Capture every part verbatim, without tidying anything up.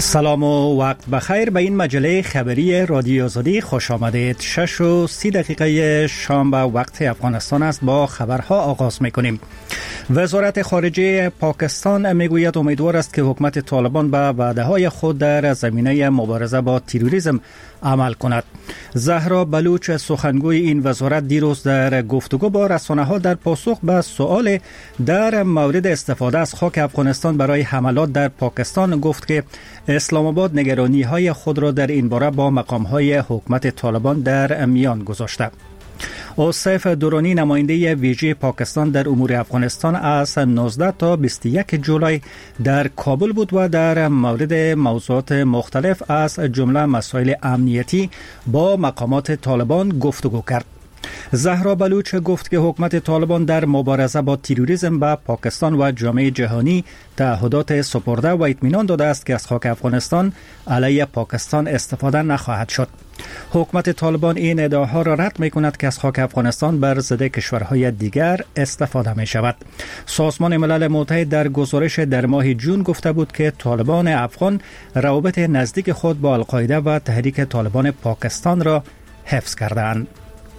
سلام و وقت بخیر. به این مجله خبری رادیو آزادی خوش آمدید. شش و سی دقیقه شام به وقت افغانستان است. با خبرها آغاز میکنیم. وزارت خارجه پاکستان میگوید امیدوار است که حکومت طالبان به وعده‌های خود در زمینه مبارزه با تروریسم عمل کند. زهرا بلوچ سخنگوی این وزارت دیروز در گفتگو با رسانه‌ها در پاسخ به سؤال در مورد استفاده از خاک افغانستان برای حملات در پاکستان گفت که اسلام آباد نگرانی‌های خود را در این باره با مقام‌های حکومت طالبان در میان گذاشته. اوصف درانی نماینده ویژه پاکستان در امور افغانستان از نوزده تا بیست و یک جولای در کابل بود و در مورد موضوعات مختلف از جمله مسائل امنیتی با مقامات طالبان گفتگو کرد. زهرا بلوچ گفت که حکومت طالبان در مبارزه با تروریسم به پاکستان و جامعه جهانی تعهدات سپرده و اطمینان داده است که از خاک افغانستان علیه پاکستان استفاده نخواهد شد. حکومت طالبان این ادعاها را رد می کند که از خاک افغانستان بر ضد کشورهای دیگر استفاده می شود. سازمان ملل متحد در گزارش در ماه جون گفته بود که طالبان افغان روابط نزدیک خود با القاعده و تحریک طالبان پاکستان را حفظ کردند.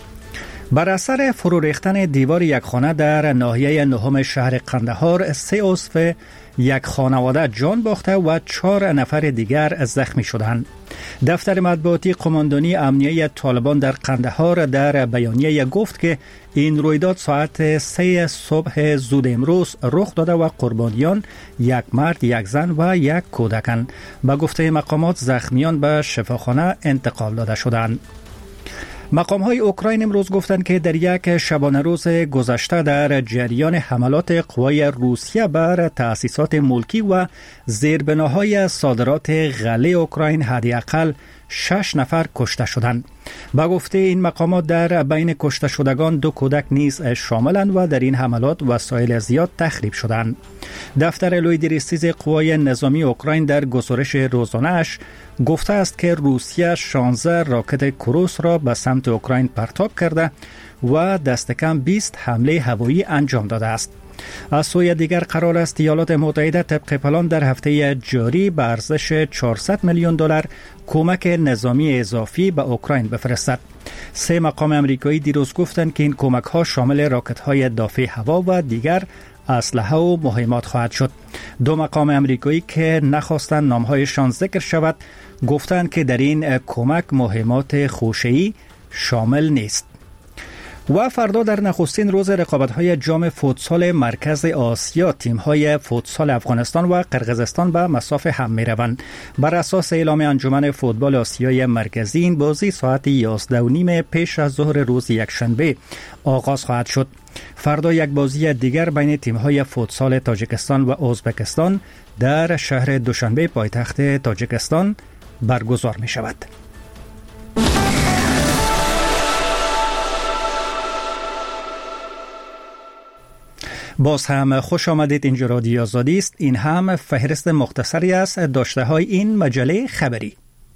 بر اثر فرو ریختن دیوار یک خانه در ناحیه نهم شهر قندهار، سه عضو یک خانواده جان باخته و چهار نفر دیگر زخمی شدند. دفتر مطبوعاتی قماندانی امنیه طالبان در قندهار در بیانیه گفت که این رویداد ساعت سه صبح زود امروز رخ داده و قربانیان یک مرد، یک زن و یک کودکند. به گفته مقامات زخمیان به شفاخانه انتقال داده شدند. مقام های اوکراین امروز گفتند که در یک شبانه روز گذشته در جریان حملات قوای روسیه بر تأسیسات ملکی و زیربناهای صادرات غله اوکراین حداقل شش نفر کشته شدند. با گفته این مقامات در بین کشته شدگان دو کودک نیز شاملند و در این حملات وسایل زیاد تخریب شدند. دفتر لوی درستیز قوای نظامی اوکراین در گزارش روزانه‌اش گفته است که روسیه شانزده راکت کروس را به سمت اوکراین پرتاب کرده و دست کم بیست حمله هوایی انجام داده است. از سوی دیگر قرار است ایالات متحده طبق پلان در هفته جاری به ارزش چهارصد میلیون دلار کمک نظامی اضافی به اوکراین بفرستد. سه مقام امریکایی دیروز گفتند که این کمک ها شامل راکت های دافع هوا و دیگر اسلحه و مهمات خواهد شد. دو مقام امریکایی که نخواستند نامهایشان ذکر شود گفتند که در این کمک مهمات خوشه‌ای شامل نیست. و فردا در نخستین روز رقابت‌های جام فوتسال مرکز آسیا تیم‌های فوتسال افغانستان و قرقیزستان به مصاف هم می‌روند. بر اساس اعلام انجمن فوتبال آسیای مرکزی این بازی ساعت یازده و نیم پیش از ظهر روز یکشنبه آغاز خواهد شد. فردا یک بازی دیگر بین تیم‌های فوتسال تاجیکستان و ازبکستان در شهر دوشنبه پایتخت تاجیکستان برگزار می‌شود. باز هم خوش آمدید. اینجا رادیو آزادی است. این هم فهرست مختصری است داشته های این مجله خبری.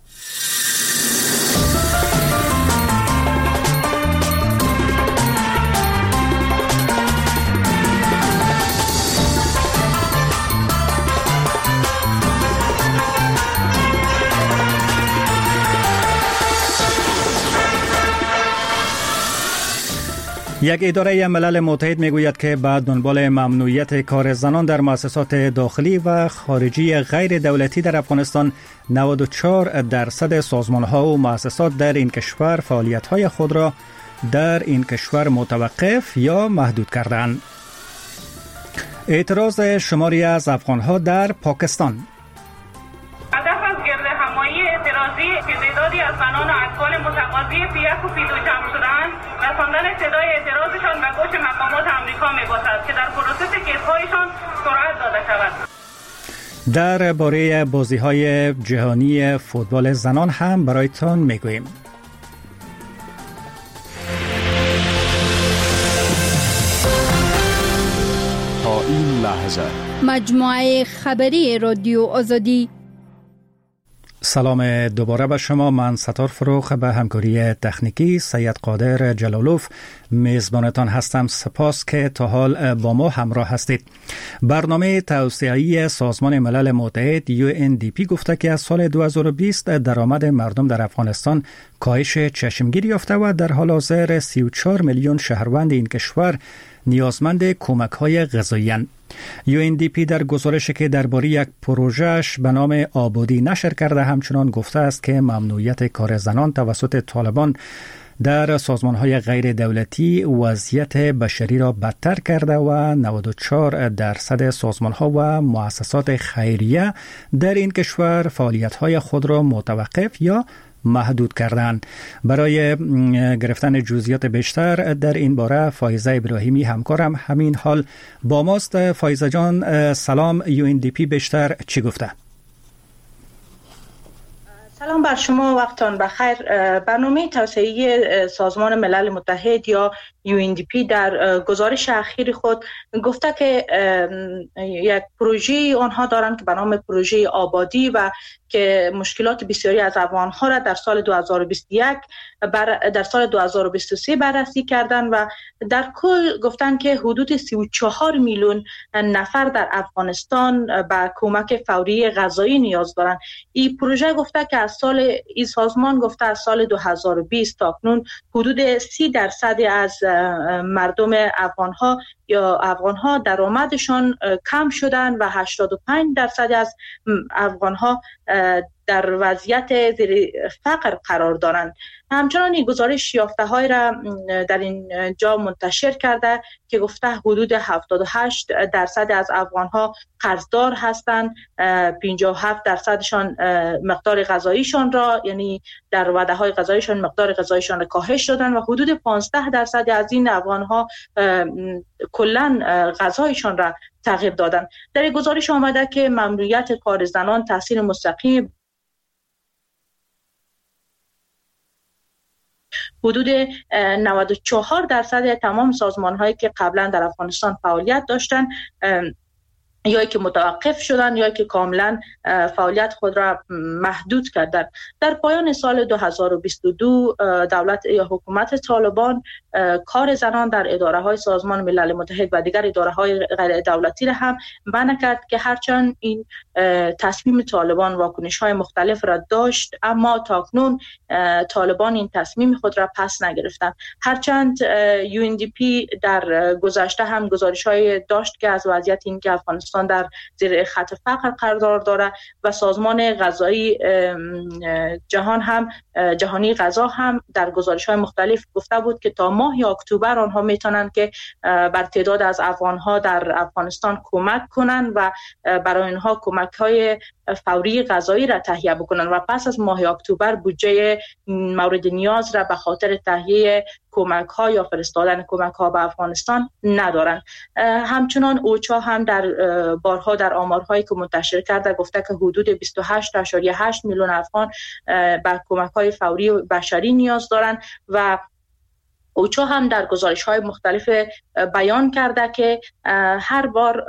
یک اداره ملل متحد میگوید که بعد دنبال ممنوعیت کار زنان در مؤسسات داخلی و خارجی غیر دولتی در افغانستان، نود و چهار درصد سازمان‌ها و مؤسسات در این کشور فعالیت‌های خود را در این کشور متوقف یا محدود کردند. اعتراض شماری از افغان‌ها در پاکستان. هدف از گردهمایی اعتراضی که تعدادی از زنان و اطفال متقاضی پی اف و پی دو جمع شدند، رساندن صدای اعتراضشان به گوش مقامات آمریکا می‌باشد که در پروسس کیس‌هایشان سرعت داده شود. در باره بازی‌های جهانی فوتبال زنان هم برایتان می‌گوییم. تا این لحظه مجموعه خبری رادیو آزادی. سلام دوباره به شما. من ستار فروخ به همکاری تکنیکی سید قادر جلالوف میزبانتان هستم. سپاس که تا حال با ما همراه هستید. برنامه توسعه‌ای سازمان ملل متحد یو ان دی پی گفته که از سال دو هزار و بیست درآمد مردم در افغانستان کاهش چشمگیری یافته و در حال حاضر سی و چهار میلیون شهروند این کشور نیازمند کمک‌های غذایی. یو ان دی پی در گزارشی که درباره یک پروژهش به نام آبادی نشر کرده همچنان گفته است که ممنوعیت کار زنان توسط طالبان در سازمان‌های غیر دولتی وضعیت بشری را بدتر کرده و نود و چهار درصد سازمان‌ها و مؤسسات خیریه در این کشور فعالیت‌های خود را متوقف یا محدود کردن. برای گرفتن جزئیات بیشتر در این باره فایزه ابراهیمی همکارم همین حال با ماست. فایزه جان سلام. یو ان دی پی بیشتر چی گفته؟ سلام بر شما، وقتان بخیر. برنامه توسعه‌ای سازمان ملل متحد یا یو ان دی پی در گزارش اخیر خود گفته که یک پروژه آنها دارند که به نام پروژه آبادی و که مشکلات بسیاری از افغان‌ها را در سال دو هزار و بیست و یک بر در سال دو هزار و بیست و سه بررسی کردند و در کل گفتند که حدود سی و چهار میلیون نفر در افغانستان به کمک فوری غذایی نیاز دارند. این پروژه گفته که از سال این سازمان گفته از سال دو هزار و بیست تا اکنون حدود سی درصد از مردم افغان‌ها یا افغان‌ها درآمدشان کم شدن و هشتاد و پنج درصد از افغان‌ها در وضعیت زیر فقر قرار دارند. همچنان این گزارش یافته‌های را در این جا منتشر کرده که گفته حدود هفتاد و هشت درصد از افغان‌ها قرضدار هستند، پنجاه و هفت درصدشان مقدار غذاییشان را یعنی در وعده‌های غذاییشان مقدار غذاییشان را کاهش دادند و حدود پانزده درصد از این افغان‌ها کلاً غذایشان را تغییر دادند. در این گزارش آمده که ممنوعیت کار زنان تاثیر مستقیم حدود نود و چهار درصد تمام سازمان‌هایی که قبلا در افغانستان فعالیت داشتند یا که متوقف شدن یا که کاملا فعالیت خود را محدود کردند. در پایان سال دو هزار و بیست و دو دولت یا حکومت طالبان کار زنان در اداره‌های سازمان ملل متحد و دیگر اداره‌های غیر دولتی را هم منع کرد که هرچند این تصمیم طالبان واکنش‌های مختلف را داشت اما تاکنون طالبان این تصمیم خود را پس نگرفتند. هرچند یو ان دی پی در گذشته هم گزارش‌های داشت که از وضعیت این که افغانستان در زیر خط فقر قرار دارد و سازمان غذایی جهان هم جهانی غذا هم در گزارش‌های مختلف گفته بود که تا ماه اکتبر آنها میتونند که بر تعداد از افغان‌ها در افغانستان کمک کنند و برای اینها کمک‌های فوری غذایی را تهیه بکنند و پس از ماه اکتبر بودجه مورد نیاز را به خاطر تهیه کمک‌ها یا فرستادن کمک‌ها به افغانستان ندارند. همچنان اوچا هم در بارها در آمارهایی که منتشر کرده گفته که حدود بیست و هشت ممیز هشت میلیون افغان به کمک‌های فوری بشری نیاز دارند و اوچا هم در گزارش‌های مختلف بیان کرده که هر بار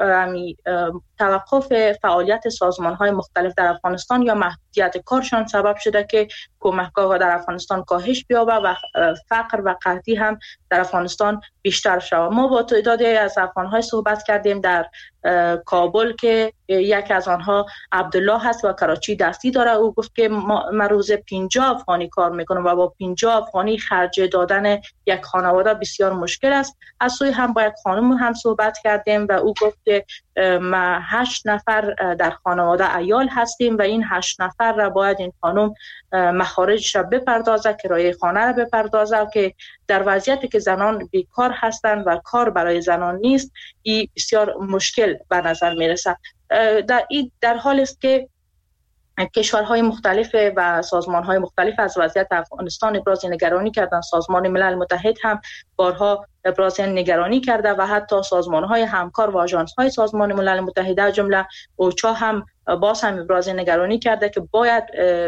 توقف فعالیت سازمان‌های مختلف در افغانستان یا محدودیت کارشان سبب شده که کمک‌ها در افغانستان کاهش بیابه و فقر و قحطی هم در افغانستان بیشتر شود. ما با تعدادی از افغان‌های صحبت کردیم در کابل که یکی از آنها عبدالله هست و کراچی دستی داره. او گفت که ما روز پنجاه افغانی کار میکنم و با پنجاه افغانی خرج دادن یک خانواده بسیار مشکل است. از سوی هم با یک خانم هم صحبت کردیم و او گفت که ما هشت نفر در خانواده عیال هستیم و این هشت نفر را باید این خانم مخارجش را بپردازه، کرایه خانه را بپردازه و که در وضعیتی که زنان بیکار هستند و کار برای زنان نیست این بسیار مشکل به نظر میرسه. در این در حال است که کشورهای مختلف و سازمانهای مختلف از وضعیت افغانستان ابراز نگرانی کردند. سازمان ملل متحد هم بارها ابراز نگرانی کرده و حتی سازمانهای همکار و آژانس‌های سازمان ملل متحد از جمله اوچا هم باز هم ابراز نگرانی کرده که باید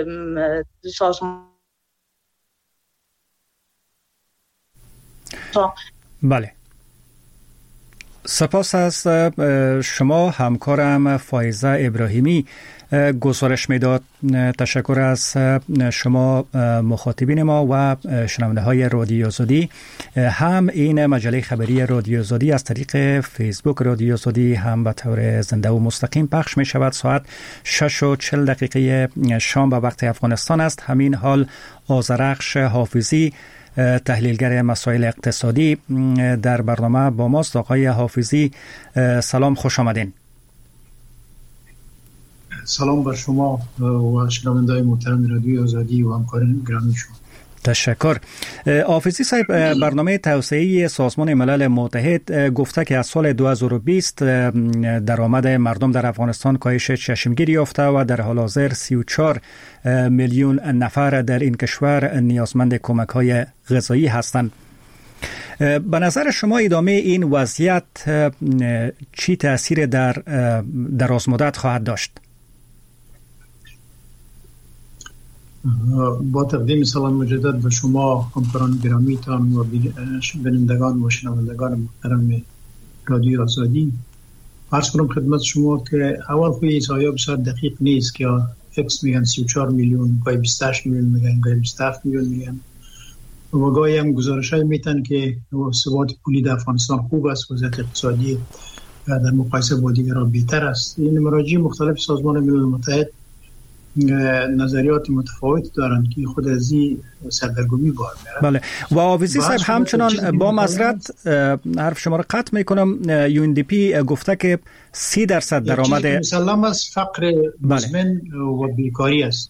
سازمان بله سپاس از شما همکارم فایزه ابراهیمی گزارش میداد. تشکر از شما مخاطبین ما و شنونده های رادیو آزادی. هم این مجله خبری رادیو آزادی از طریق فیسبوک رادیو آزادی هم به طور زنده و مستقیم پخش می شود. ساعت شش و چهل دقیقه شام به وقت افغانستان است. همین حال آذرخش حافظی تحلیلگر مسائل اقتصادی در برنامه با ماست. آقای حافظی سلام، خوش آمدین. سلام بر شما و شنونده‌های محترم رادیو آزادی و همکاران گرامی شما. تشکر. حافظی صاحب، برنامه توسعه سازمان ملل متحد گفته که از سال دو هزار و بیست درآمد مردم در افغانستان کاهش چشمگیری یافته و در حال حاضر سی و چهار میلیون نفر در این کشور نیازمند کمک‌های غذایی هستند. به نظر شما ادامه این وضعیت چی تأثیر در دراز مدت خواهد داشت؟ با تقدیم سلام مجدد به شما همکاران گرامیتان و بینندگان و شنوندگان محترم رادیو آزادی، عرض کنم خدمت شما که اول خوی احصایه‌ها بسیار دقیق نیست که فکس میگن سی و چهار میلیون، گاهی بیست و هشت میلیون میگن، گاهی بیست و هفت میلیون میگن و گاهی هم گزارش‌های میتن که ثبات پولی در افغانستان خوب است، وضعیت اقتصادی در مقایسه با دیگران بهتر است. این مراجع مختلف سازمان ملل متحد نظریات متفاوت دارند که خود از این سردرگمی بار میارن. بله. و حافظی صاحب همچنان با معذرت حرف شما را قطع میکنم، یو ان دی پی گفته که سی درصد درآمد مسلم است فقر مزمن و بیکاری است.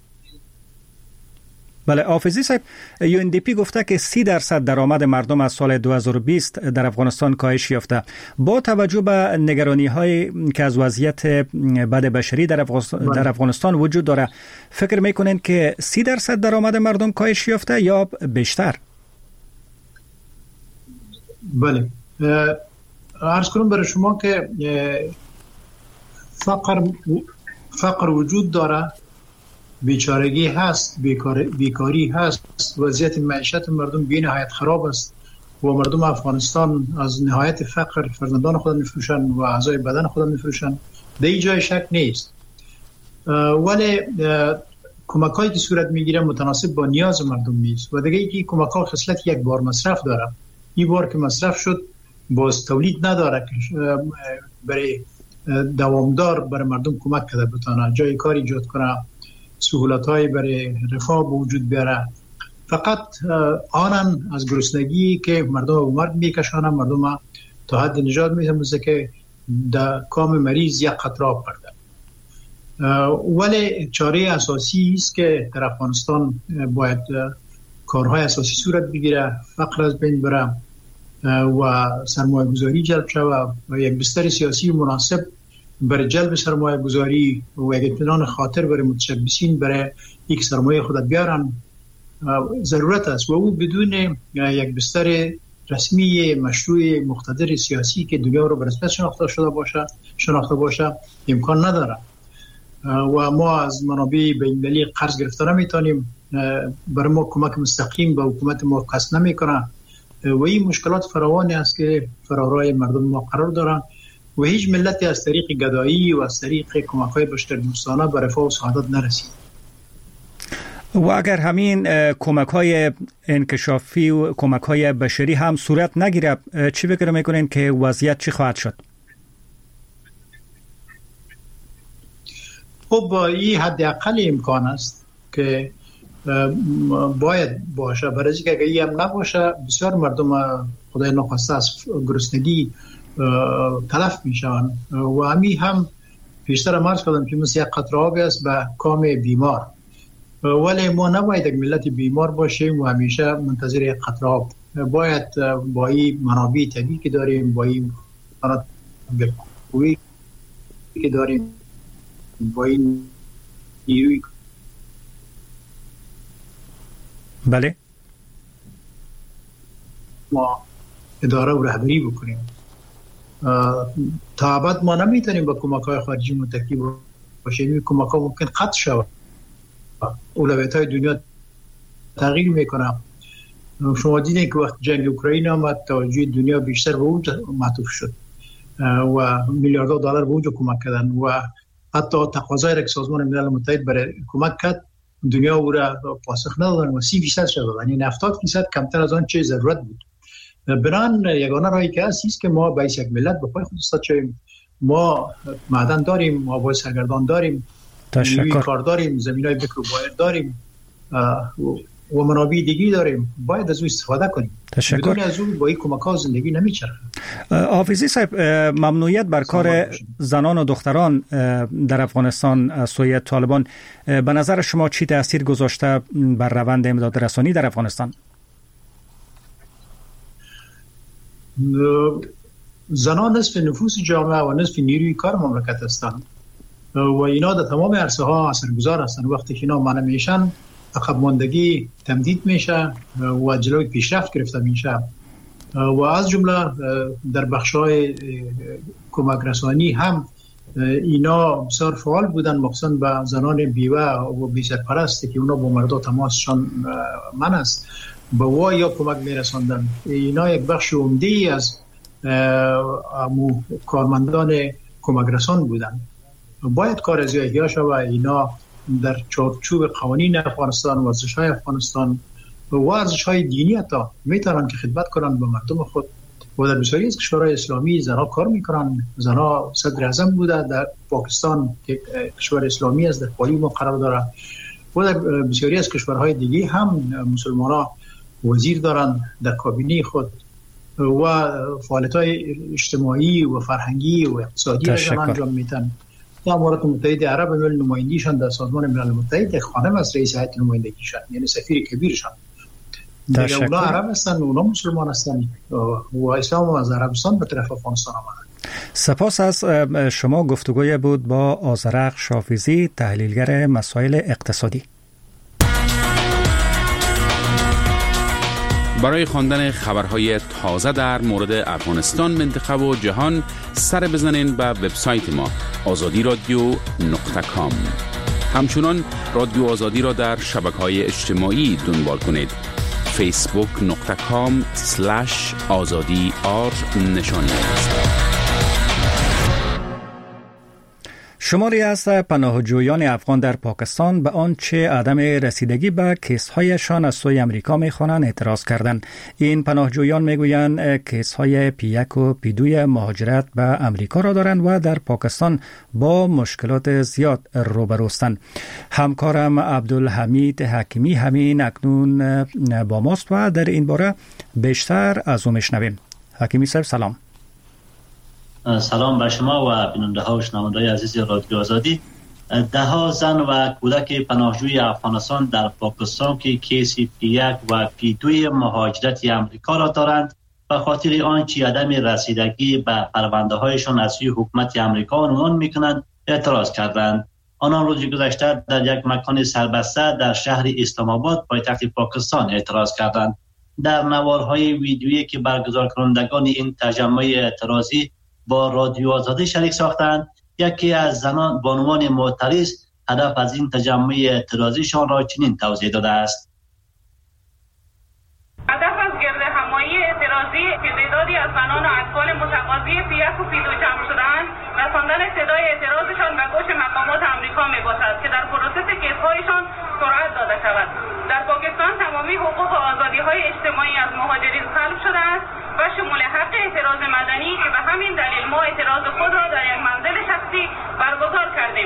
بله. حافظی صاحب، یو ان دی پی گفته که سی درصد درآمد مردم از سال دو هزار و بیست در افغانستان کاهش یافته. با توجه به نگرانی هایی که از وضعیت بد بشری در افغانستان, در افغانستان وجود داره، فکر میکنین که سی درصد درآمد مردم کاهش یافته یا بیشتر؟ بله. عرض کنم برای شما که فقر فقر وجود داره، بیچارگی هست، بیکار، بیکاری هست، وضعیت معیشت مردم بی نهایت خراب است و مردم افغانستان از نهایت فقر فرزندان خود میفروشن و اعضای بدن خود میفروشن. در این جای شک نیست، ولی کمک هایی که صورت میگیره متناسب با نیاز مردم نیست و دیگه ای که کمک ها خصلت یک بار مصرف داره. این بار که مصرف شد باز تولید نداره که برای دوامدار برای مردم کمک کرده بتانه جای کاری ایجاد کنه، سهولت‌های برای رفاه به وجود بیاره. فقط آنن از گرسنگی که مردم به مرگ میکشانن، مردم تا حد نجات میدن، مثل که در کام مریض یک قطره آب پرده. ولی چاره اساسی است که در افغانستان باید کارهای اساسی صورت بگیره، فقر از بین بره و سرمایه گذاری جلب شود و یک بستر سیاسی مناسب برای جلب سرمایه گذاری و یک اطمینان خاطر برای متشبثین برای یک سرمایه خود بیارن ضرورت است و او بدون یک بستر رسمی مشروع مقتدر سیاسی که دنیا رو به رسمیت شناخته شده باشه شناخته باشه امکان نداره و ما از منابع بین‌المللی قرض گرفته نمیتونیم. برای ما کمک مستقیم به حکومت ما کس نمیکنه و این مشکلات فراوانی است که فرارای مردم ما قرار دارن و هیچ ملتی از طریق گدایی و از طریق کمک‌های بشردوستانه به رفاه و سعادت نرسید. و اگر همین کمک‌های انکشافی و کمک‌های بشری هم صورت نگیره، چی فکر می‌کنین که وضعیت چی خواهد شد؟ خب با این حداقل امکان است که باید باشه، برای اینکه اگه این هم نباشه بسیار مردم خدای ناخواسته از گرسنگی تلف میشن و همی هم پیشتر عرض کردم که مثل یک قطره آب است به کام بیمار، ولی ما نباید یک ملت بیمار باشیم و همیشه منتظر یک قطره آب. باید با این منابع طبیعی که داریم، با این قوی که داریم، با این نیروی بله ما اداره و رهبری بکنیم. تا ابد ما نمیتونیم با کمک‌های خارجی متکی باشیم. این کمک‌ها ممکن قطع شود، اولویت‌های دنیا تغییر میکنه. شما دیدین که وقت جنگ اوکراین آمد توجه دنیا بیشتر به اون معطوف شد و میلیاردها دلار به اونجا کمک کردن و حتی تقاضای را که سازمان ملل متحد برای کمک کرد دنیا او را پاسخ ندادن و سی فیصد شد، یعنی هفتاد فیصد کمتر از آن چه ضرورت بود. بران یگانه راهی که هست است که ما باید یک ملت به پای خود استاد شویم. ما معدن داریم، ما باید سرگردان داریم، نیروی کار داریم، زمینای بکر و بایر داریم و منابع دیگی داریم، باید از او استفاده کنیم. تشکر. بدون از او با این کمک‌ها زندگی نمیچرخه. حافظی صاحب، ممنوعیت بر کار زنان و دختران در افغانستان از سوی طالبان به نظر شما چی تاثیر گذاشته بر روند امداد رسانی در افغانستان؟ زنان نصف نفوس جامعه و نصف نیروی کار مملکت هستند و اینا در تمام عرصه ها اثرگذار هستند. وقتی که اینا منع میشن عقب ماندگی تمدید میشه و جلوی پیشرفت گرفته میشه و از جمله در بخش‌های کمک رسانی هم اینا بسیار فعال بودن، مخصوصا به زنان بیوه و بی‌سرپرست که اونا با مردا تماسشان من است به وای یا کمک میرساندن. اینا یک بخش عمده‌ای از امو کارمندان کمک رسان بودن. باید کار از احیا شود. اینا در چارچوب قوانین افغانستان، ورزش‌های افغانستان و ورزش‌های دینی حتی میتونن که خدمت کنن به مردم خود و در بسیاری از کشورهای اسلامی زنها کار میکنن. زنها صدر اعظم بوده در پاکستان که کشور اسلامی است، در پالی ما قرار داره و در بسیاری از کشورهای دیگه هم مسلمان‌ها وزیر دارن در کابینه خود و فعالیت‌های اجتماعی و فرهنگی و اقتصادی را انجام میدن. در امارات متحده عرب مل نمایندگیشان در سازمان ملل متحد خانم از رئیس هیئت نمایندگیشان، یعنی سفیر کبیرشان. دیگه اونا عرب هستن، اونا مسلمان هستن و اسلام از عربستان به طرف افغانستان آمدن. سپاس از شما. گفتگوی بود با آذرخش شافیزی، تحلیلگر مسائل اقتصادی. برای خواندن خبرهای تازه در مورد افغانستان، منطقه و جهان سر بزنین به وبسایت ما آزادی رادیو نقطه کام. همچنان رادیو آزادی را در شبکه‌های اجتماعی دنبال کنید. فیسبوک نقطه کام سلش آزادی آر نشانی است. شماری از پناهجویان افغان در پاکستان به آنچه عدم رسیدگی به کیس‌هایشان از سوی امریکا می‌خوانند اعتراض کردند. این پناهجویان می‌گویند کیس‌های پی یک و پی دو مهاجرت به امریکا را دارند و در پاکستان با مشکلات زیاد روبروستند. همکارم عبدالحمید حکیمی همین اکنون با ماست و در این باره بیشتر از او می‌شنویم. حکیمی صاحب سلام. سلام بر شما و بیننده ها و شنوندگان عزیز رادیو آزادی. ده ها زن و کودک پناهجوی افغانستان در پاکستان که کیس پی یک و پی دو مهاجرت امریکا را دارند به خاطر آنچه عدم رسیدگی به پرونده هایشان از سوی حکومت امریکا عنوان میکنند اعتراض کردند. آنان روز گذشته در یک مکان سربسته در شهر اسلام آباد پایتخت پاکستان اعتراض کردند. در نوارهای ویدیویی که برگزار کنندگان این تجمع اعتراضی با رادیو آزادی شریک ساختند، یکی از زنان بانوان معترض هدف از این تجمع اعتراضیشان را چنین توضیح داده است. هدف از گرد همایی اعتراضی که تعدادی از زنان و اطفال متقاضی پی یک و پی دو جمع شدند، رساندن صدای اعتراضشان به گوش مقامات آمریکا می‌باشد که در پروسس کیس‌هایشان سرعت داده شود. در پاکستان تمامی حقوق و آزادی‌های اجتماعی از مهاجرین سلب شده است و شمول حق اعتراض مدنی که به همین دلیل ما اعتراض خود را در یک منزل شخصی برگزار کردیم.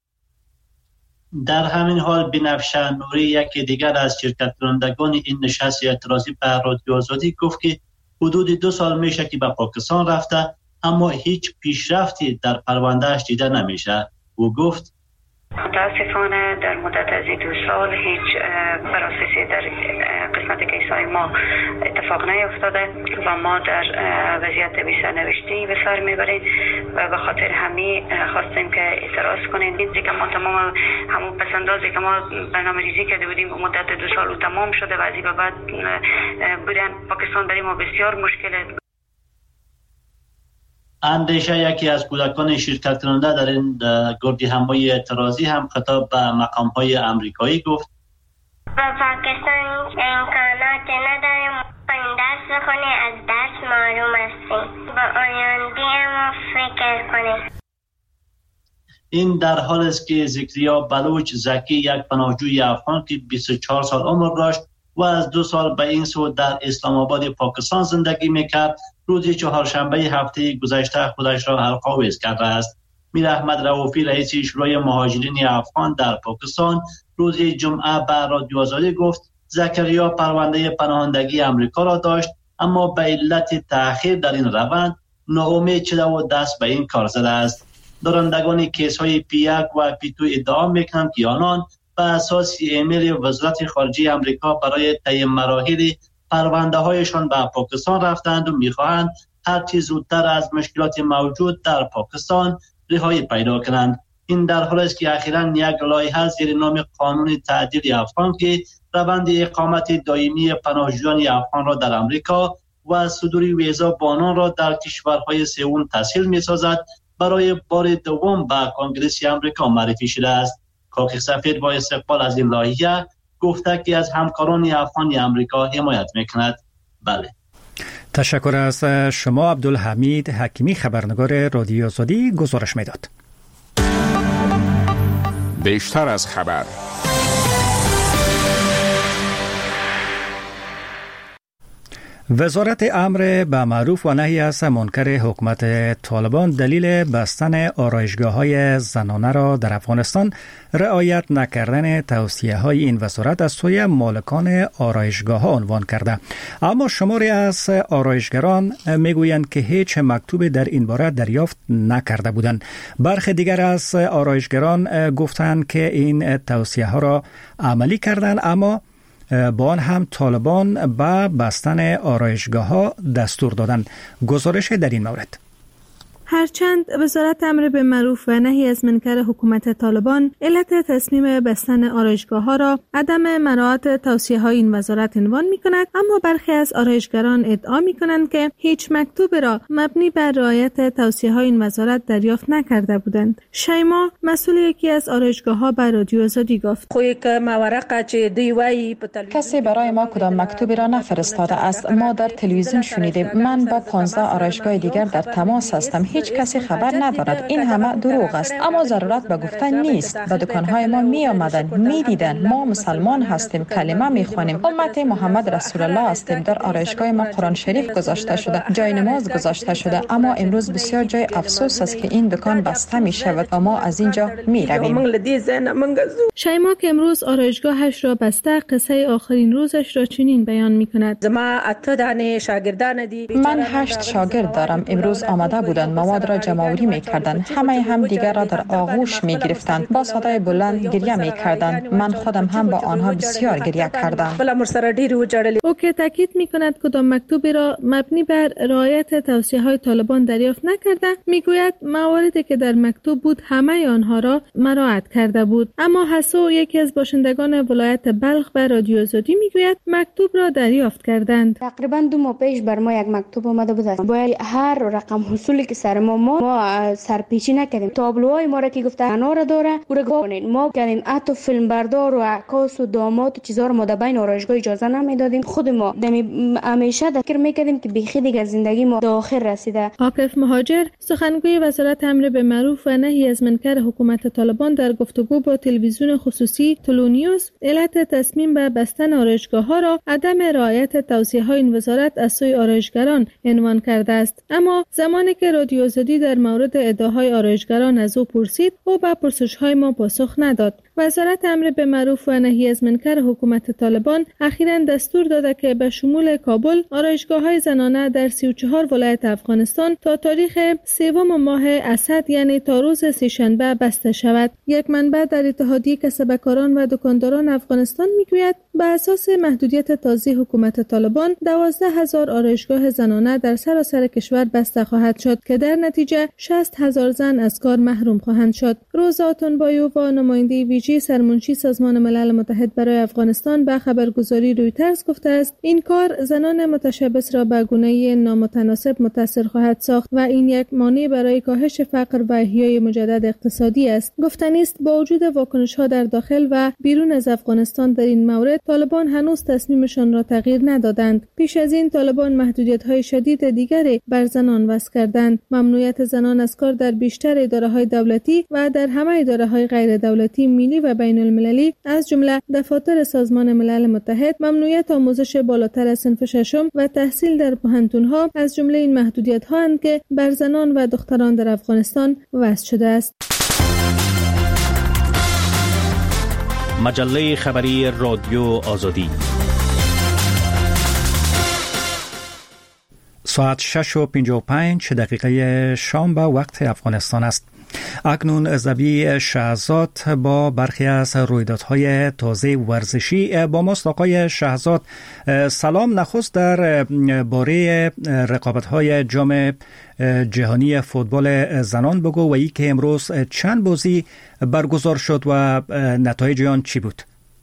در همین حال بنفشه نوری یکی دیگر از شرکت کنندگان این نشست اعتراضی به رادیو آزادی گفت که حدود دو سال میشه که به پاکستان رفته اما هیچ پیشرفتی در پروندهش دیده نمیشه. او گفت متاسفانه در مدت از دو سال هیچ پروسسی در قسمت کیسای ما اتفاق نیفتاده و ما در وضعیت بسیار نوشتی به سر میبریم و به خاطر همین خواستیم که اعتراض کنیم. دیگه که ما تمام همون پسندازی که ما برنامه ریزی کرده بودیم مدت دو سال تمام شده و از این به بعد بودن پاکستان برای ما بسیار مشکله. اندیشه یکی از کودکان شرکت کننده در این گرد همایی اعتراضی هم خطاب به مقام‌های آمریکایی گفت: با پاکستان امکانات نداریم، این دست متاسفانه از درس محروم هستیم. با آینده ما فکر کنیم. این در حال است که زکریا بلوچ زکی، یک پناهجوی افغان که بیست و چهار سال عمر داشت و از دو سال به این سو در اسلام آباد پاکستان زندگی میکرد، روز چهارشنبه هفته گذشته خودش را حلق‌آویز کرده است. میر احمد رؤوفی رئیس شورای مهاجرین افغان در پاکستان روز جمعه به رادیو آزادی گفت زکریا پرونده پناهندگی امریکا را داشت، اما به علت تأخیر در این روند ناامید شده و دست به این کار زده است. دارندگان کیس های پی یک و پی دو ادعا میکنند که آنان به اساس ایمیل وزارت خارجه امریکا برای طی مراحل پرونده هایشان به پاکستان رفتند و میخواهند هر چه زودتر از مشکلات موجود در پاکستان رهایی پیدا کنند. این در حالی است که اخیراً یک لایحه زیر نام قانون تعدیل افغان که روند اقامت دائمی پناهجویان افغان را در امریکا و صدور ویزا با آنان را در کشورهای سوم تسهیل می‌سازد برای بار دوم به کنگره امریکا معرفی شده است. کاخ سفید با استقبال از این لایحه گفته که از همکاران افغان امریکا حمایت می‌کند. بله. تشکر از شما عبدالحمید حکیمی، خبرنگار رادیو آزادی گزارش میداد. بیشتر از خبر. وزارت امر به معروف و نهی از منکر حکومت طالبان دلیل بستن آرایشگاه‌های زنانه را در افغانستان رعایت نکردن توصیه‌های این وزارت از سوی مالکان آرایشگاه‌ها عنوان کرده. اما شماری از آرایشگران میگویند که هیچ مکتوبی در این باره دریافت نکرده بودند. برخی دیگر از آرایشگران گفتند که این توصیه‌ها را عملی کردند، اما با آن هم طالبان به بستن آرایشگاه‌ها دستور دادند. گزارش در این مورد. هرچند وزارت امر به معروف و نهی از منکر حکومت طالبان علت تصمیم بستن آرایشگاه‌ها را عدم مراعات توصیه‌های این وزارت عنوان می‌کند، اما برخی از آرایشگران ادعا می‌کنند که هیچ مکتوب را مبنی بر رعایت توصیه‌های این وزارت دریافت نکرده بودند. شیما، مسئول یکی از آرایشگاه‌ها، به رادیو آزادی گفت: کسی برای ما کدام مکتوبی را نفرستاده است. ما در تلویزیون شنیدیم. من با پانزده آرایشگاه دیگر در تماس هستم. هیچ کسی خبر ندارد. این همه دروغ است، اما ضرورت به گفتن نیست. به دکانهای ما می آمدند، می دیدند ما مسلمان هستیم، کلمه می خوانیم، امت محمد رسول الله هستیم. در آرایشگاه ما قرآن شریف گذاشته شده، جای نماز گذاشته شده، اما امروز بسیار جای افسوس است که این دکان بسته می شود و ما از اینجا می رویم. شیما که امروز آرایشگاهش را بسته، قصه آخرین روزش را چنین بیان می کند: من هشت شاگرد دارم. امروز آمده بودند، مواد را جمع‌آوری می‌کردند. همه هم دیگر را در آغوش می‌گرفتند. با صدای بلند گریه می‌کردند. من خودم هم با آنها بسیار گریه کردم. او که تاکید می‌کند کدام مکتوبی را مبنی بر رعایت توصیه‌های طالبان دریافت نکرده، می‌گوید مواردی که در مکتوب بود همه آنها را مراعات کرده بود. اما حسو، یکی از باشندگان ولایت بلخ، به رادیو آزادی می‌گوید مکتوب را دریافت کردند. تقریبا دو ماه پیش بر ما یک مکتوب آمده بود. باید هر رقم حصولی که سر ما ما, ما سرپیچی نکردیم. تابلوهای ما را که گفته انا را داره او را کنین، ما کردیم حتی فیلم بردار و عکاس و داماد و چیزا رو ما در بین آرایشگاه اجازه نمیدادیم. خود ما دمی همیشه فکر میکردیم که بیخی دیگه زندگی ما به آخر رسیده. عاکف مهاجر، سخنگوی وزارت امر به معروف و نهی از منکر حکومت طالبان، در گفتگو با تلویزیون خصوصی تلونیوس علت تصمیم به بستن آرایشگاه‌ها را عدم رعایت توصیه‌های این وزارت از سوی آرایشگران عنوان کرده است. اما زمانی که رادیو آزادی در مورد ادعاهای آرایشگران از او پرسید، او به پرسش‌های ما پاسخ نداد. وزارت امر به معروف و نهی از منکر حکومت طالبان اخیراً دستور داده که به شمول کابل آرایشگاه‌های زنانه در سی و چهار ولایت افغانستان تا تاریخ سوم ماه اسد، یعنی تا روز سه‌شنبه بسته شود. یک منبع در اتحادیه کسبکاران و دکانداران افغانستان میگوید به اساس محدودیت تازه حکومت طالبان دوازده هزار آرایشگاه زنانه در سراسر کشور بسته خواهد شد که در نتیجه شصت هزار زن از کار محروم خواهند شد. روزا تنبایووا، نماینده ویژه خارجی سرمنشی سازمان ملل متحد برای افغانستان به خبرگزاری رویترز گفته است این کار زنان متشبث را به گونه‌ای نامتناسب متاثر خواهد ساخت و این یک مانع برای کاهش فقر و احیای مجدد اقتصادی است. گفتنی است با وجود واکنش‌ها در داخل و بیرون از افغانستان در این مورد، طالبان هنوز تصمیمشان را تغییر ندادند. پیش از این طالبان محدودیت‌های شدید دیگری بر زنان وضع کردند. ممنوعیت زنان از کار در بیشتر اداره‌های دولتی و در همه اداره‌های غیر دولتی ملی و بین المللی از جمله دفاتر سازمان ملل متحد، ممنوعیت آموزش بالاتر از صنف ششم و تحصیل در پوهنتون‌ها از جمله این محدودیت‌ها اند که بر زنان و دختران در افغانستان وضع شده است. مجله خبری رادیو آزادی ساعت شش و پنجاه و پنج دقیقه شام به وقت افغانستان است. اکنون زبی شهزاد با برخی از رویدادهای تازه ورزشی با ماست. آقای شهزاد سلام. نخست در باره رقابت‌های جام جهانی فوتبال زنان بگو و ای که امروز چند بازی برگزار شد و نتایج آن چی بود؟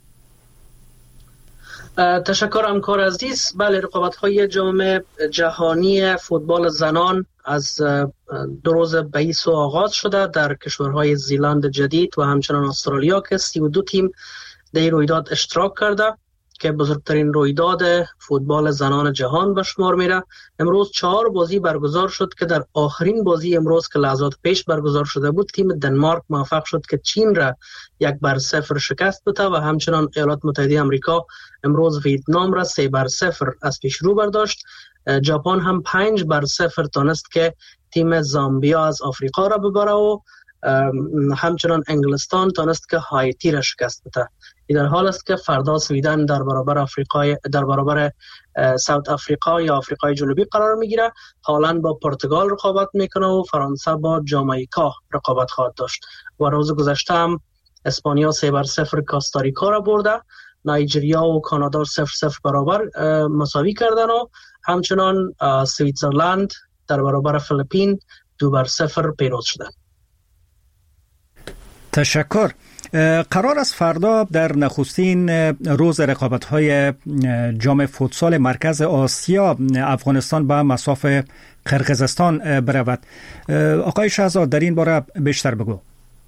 تشکر همکار عزیز. بله، رقابت‌های جام جهانی فوتبال زنان از دو روز بیست آغاز شده در کشورهای زیلند جدید و همچنان استرالیا که سی و دو تیم در این رویداد اشتراک کرده که بزرگترین رویداد فوتبال زنان جهان به شمار میره. امروز چهار بازی برگزار شد که در آخرین بازی امروز که لحظات پیش برگزار شده بود، تیم دنمارک موفق شد که چین را یک بر صفر شکست بده و همچنان ایالات متحده آمریکا امروز ویتنام را سه بر صفر از پیش رو برداشت. ژاپن هم پنج بر صفر تانست که تیم زامبیا از آفریقا را ببره و همچنان انگلستان تانست که هایتی را شکست بده. این در حال است که فردا سویدن در برابر آفریقای در برابر ساوت آفریقا یا آفریقای جنوبی قرار میگیره. هالند با پرتغال رقابت میکنه و فرانسه با جامائیکا رقابت خواهد داشت. و روز گذشته هم اسپانیا سه بر صفر کاستاریکا را برده. نایجریا و کانادا صفر صفر برابر مساوی کردن و همچنان سویتزرلند در برابر فیلیپین دو بر صفر پیروز شدن. تشکر. قرار است فردا در نخستین روز رقابت‌های جام فوتسال مرکز آسیا افغانستان به مصاف قرقیزستان برود. آقای شهزاد در این باره بیشتر بگو.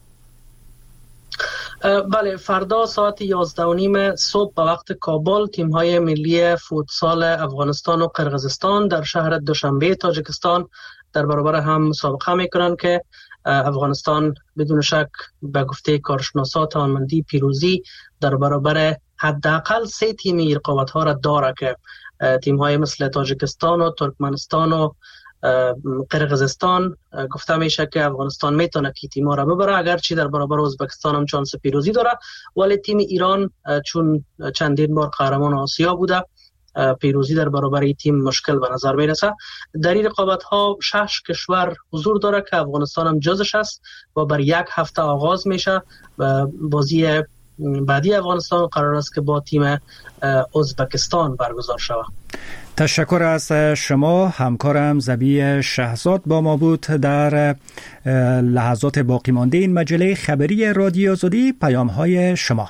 بله، فردا ساعت یازده و نیم صبح به وقت کابل تیم‌های ملی فوتسال افغانستان و قرقیزستان در شهر دوشنبه تاجیکستان در برابر هم مسابقه میکنن که افغانستان بدون شک به گفته کارشناسا توانمندی پیروزی در برابر حداقل سه تیمی رقابت‌ها را داره که تیم‌های مثل تاجیکستان و ترکمنستان و قرقیزستان گفته میشه که افغانستان میتونه که تیم‌ها را ببره، اگرچه در برابر ازبکستان هم چانس پیروزی داره، ولی تیم ایران چون چندین بار قهرمان آسیا بوده پیروزی در برابر این تیم مشکل به نظر میرسه. در این رقابت ها شش کشور حضور داره که افغانستان هم جزش است و بر یک هفته آغاز میشه و بازی بعدی افغانستان قرار است که با تیم ازبکستان برگزار شود. تشکر از شما. همکارم زبی شهزاد با ما بود در لحظات باقی مانده این مجله خبری رادیو آزادی. پیام های شما.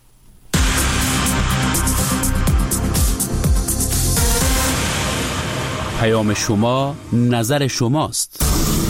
پیام شما نظر شماست.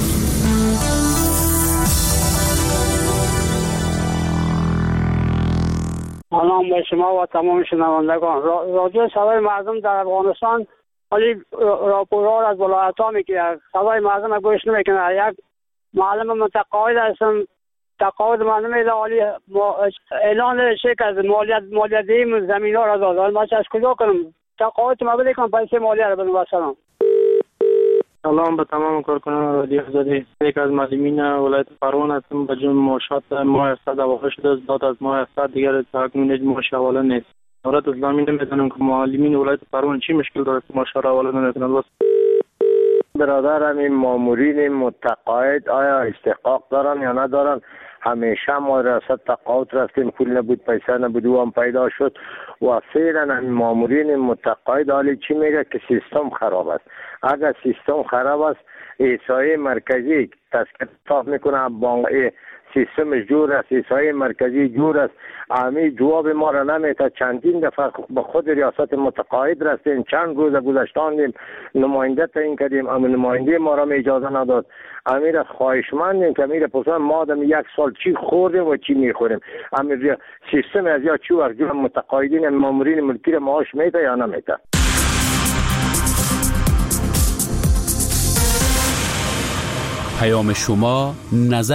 سلام به شما و تمام شنوندگان. رادیو صدای مردم در افغانستان ولی راپورها از ولایت‌ها میگیره، صدای مردم گوش نمیکنه. یک معلم متقاعد هستم، تقاعد من نمیده، ولی اعلان شرکت مالیات مالیاتی زمینا را داد. ما از کجا کنم؟ تقاعد ما بده کنم پیسه مالیات را بدم. سلام. سلام به تمام کارکنان رادیو آزادی. یک از معلمین ولایت پروان هستم. به جون معاشات ماه هفتصد واقع شده است. داد از ماه هفتصد دیگر تاکنون هیچ معاش حواله نیست. دولت اسلامی نمیدونم که معلمین ولایت پروان چی مشکل داره که معاش را حواله نمیکنند. برادرم این مامورین متقاعد آیا استحقاق دارن یا ندارن؟ همیشه ما ریاست تقاعد رفتیم، پول نبود، پیسه نبود، او هم پیدا شد و فعلا مامورین متقاعد حالی چی میگه که سیستم خراب است. اگر سیستم خراب است، احصایه مرکزی تسکیه صاف میکنه، بانک سیستم جور است، ایسای مرکزی جور است. امی جواب ما را نمیده. چندین دفعه به خود ریاست متقاعد رفتیم، چند روز گذشتاندیم نماینده تعیین کردیم، اما نماینده ما را اجازه نداد. امیر خواهشمندیم که امیر پرسان ما دم یک سال چی خوردیم و چی میخوریم. امیر سیستم از یا چی وقت جور متقاعدین مامورین ملکی را معاش میده یا نمیده. پیام شما نظر